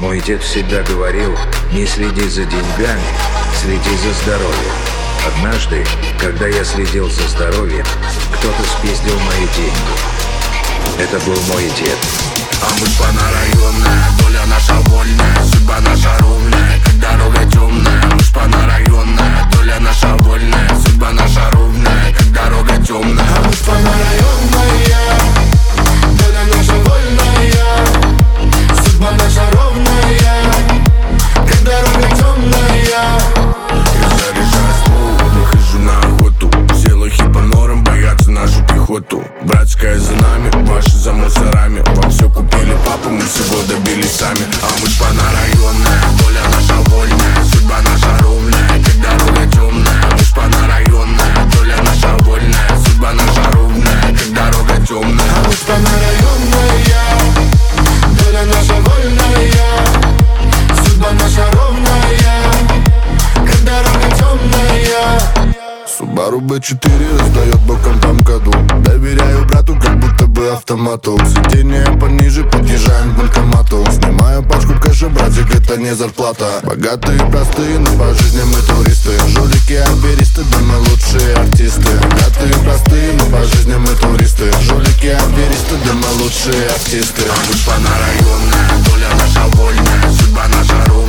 Мой дед всегда говорил: не следи за деньгами, следи за здоровьем. Однажды, когда я следил за здоровьем, кто-то спиздил мои деньги. Это был мой дед. А мы шпана районная, доля наша вольная, судьба наша ровная, как дорога темная. Мы шпана районная, доля наша вольная, судьба наша ровная, как дорога темная. А мы шпана районная, доля наша вольная, судьба наша ровная, как дорога темная. Я заряжаю ствол, выхожу на охоту. Все лохи по норам боятся нашу пехоту. Братская за нами, ваши за мусорами. Вам все купили, папа, мы всего добились сами. А мы шпана районная, доля наша вольная, судьба наша ровная, как дорога темная. Мы шпана районная, доля наша вольная, судьба наша ровная, как дорога темная. А мы шпана районная, доля наша вольная, судьба наша ровная, как дорога темная. Subaru B4 раздает боком там году. Доверяю брату, как будто бы автомату. Сиденье пониже, подъезжаем к банкомату. Снимаю пачку кэша, братик, это не зарплата. Богатые, простые, но по жизни мы туристы. Жулики, аферисты, да мы лучшие артисты. Богатые, простые, но по жизни мы туристы. Жулики, аферисты, да мы лучшие артисты. А мы шпана районная, доля наша вольная, судьба наша ровная.